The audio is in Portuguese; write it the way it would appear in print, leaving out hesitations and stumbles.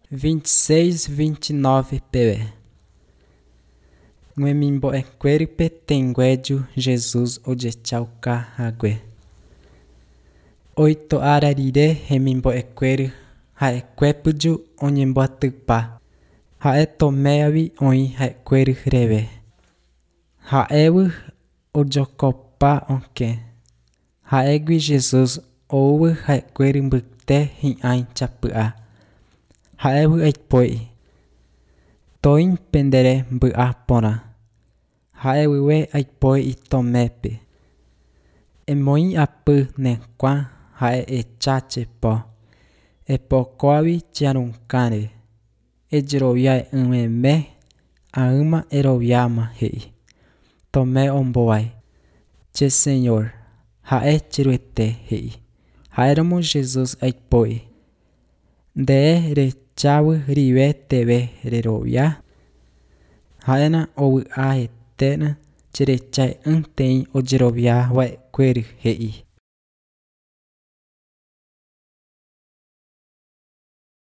26, 29 PB. Nguemimbo'ekuéri petenguéju Jesus ojechauka hague. Oito'ára rire hemimbo'ekuéri ha'ekuépyju oñemboatypa. Ha'e Tomégui oĩ ha'ekuéri reve. Ha'évy ojokopa okẽ. Ha'égui Jesus oúvy ha'ekuéri mbyte hi'ãi chapy'a. Ha'évy aipói. Tói pendere mby'a porã. Ha'evyve aipói Tomépe. Emoĩ apy nekuã ha'e echa chepo. Epokõavi chearunkãre. Ejeroviáe ymeme. Aýma eroviáma he'i. Tomé ombóvai. Che Señor, ha'e cheryete he'i. Ha'éramo Jesus aipói. Nde rechavy rive teve rerovia. Ha'éna ovy'a eténa cherechae'ỹteĩ ojerovia va'ekuéri he'i.